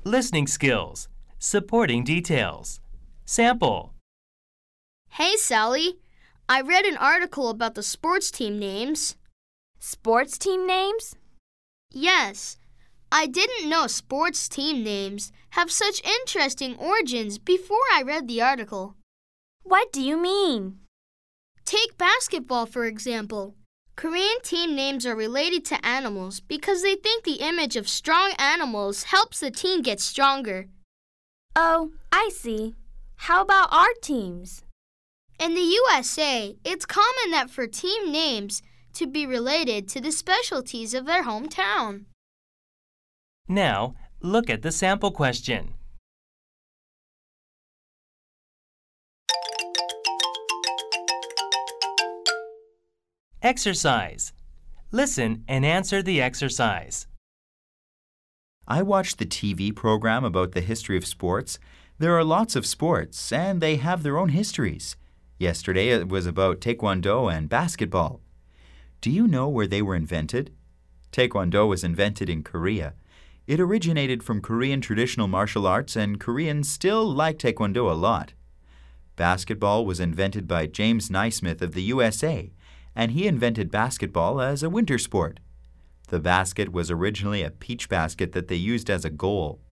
Listening skills. Supporting details. Sample. Hey, Sally. I read an article about the sports team names. Sports team names? Yes. I didn't know sports team names have such interesting origins before I read the article. What do you mean? Take basketball, for example. Korean team names are related to animals because they think the image of strong animals helps the team get stronger. Oh, I see. How about our teams? In the USA, it's common that for team names to be related to the specialties of their hometown. Now, look at the sample question. Exercise. Listen and answer the exercise. I watched the TV program about the history of sports. There are lots of sports, and they have their own histories. Yesterday it was about Taekwondo and basketball. Do you know where they were invented? Taekwondo was invented in Korea. It originated from Korean traditional martial arts, and Koreans still like Taekwondo a lot. Basketball was invented by James Naismith of the USA, and he invented basketball as a winter sport. The basket was originally a peach basket that they used as a goal.